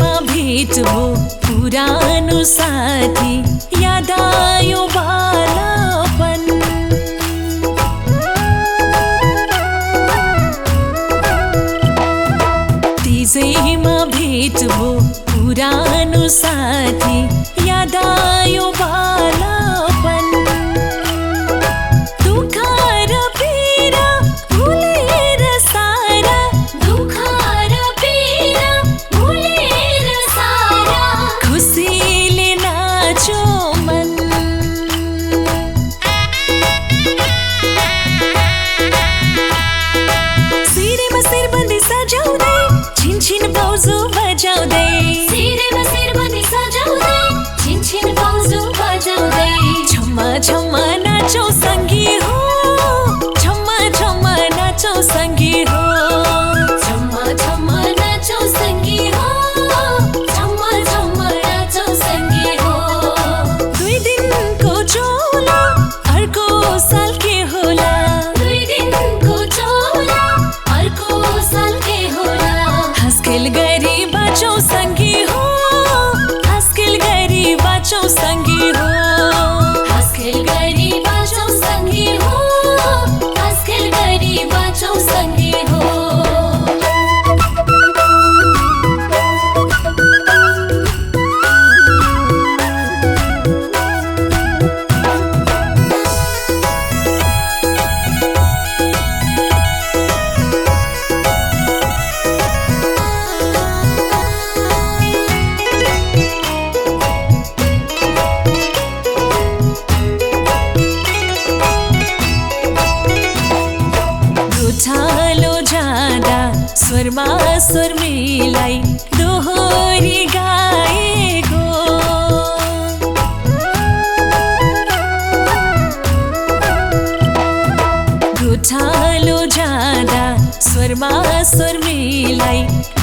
त्यसैमा भेट भो पुरानो साथी याद आयो बालापन त्यसैमा भेट भो पुरानो साथी याद आयो बालापन दुःख र पीडा भुलेर सारा दुःख र पीडा भुलेर सारा खुसीले नाचो मन सिरेमा सिरबन्दी सजाउँदै छिनछिन बाउजु बजाउँदै सिरेमा सिरबन्दी सजाउँदै छिनछिन बाउजु बजाउँदै छम्मा छम्मा नाचौ सँगी हो छम्मा छम्मा नाचौ सँगी हो छम्मा छम्मा नाचौ सँगी हो छम्मा छम्मा नाचौ सँगी हो दुई दिनको चोला अर्को साल के होला दुई दिनको चोला अर्को साल के होला हस्केल गरी बाँचौ सँगी हो हस्केल गरी बाँचौ सँगी हो हस्केल गरी बाँचौ सँगी हो हस्केल गरी बाँचौ सँगी हो गोठालो जाँदा स्वरमा स्वर मिलाई दोहोरी गाएको गोठालो जाँदा स्वरमा स्वर मिलाई